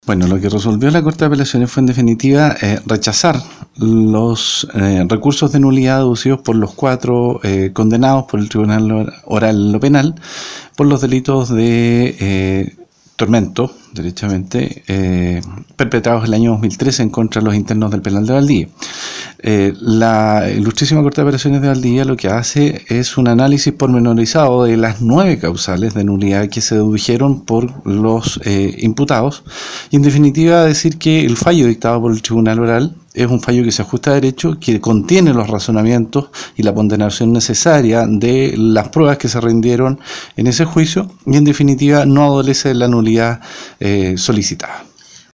Bueno, lo que resolvió la Corte de Apelaciones fue en definitiva rechazar los recursos de nulidad aducidos por los 4 condenados por el Tribunal Oral en lo Penal por los delitos de tormento, derechamente, perpetrados el año 2013 en contra de los internos del penal de Valdivia. La Ilustrísima Corte de Apelaciones de Valdivia lo que hace es un análisis pormenorizado de las 9 causales de nulidad que se dedujeron por los imputados y en definitiva decir que el fallo dictado por el Tribunal Oral es un fallo que se ajusta a derecho, que contiene los razonamientos y la ponderación necesaria de las pruebas que se rindieron en ese juicio y en definitiva no adolece de la nulidad solicitada.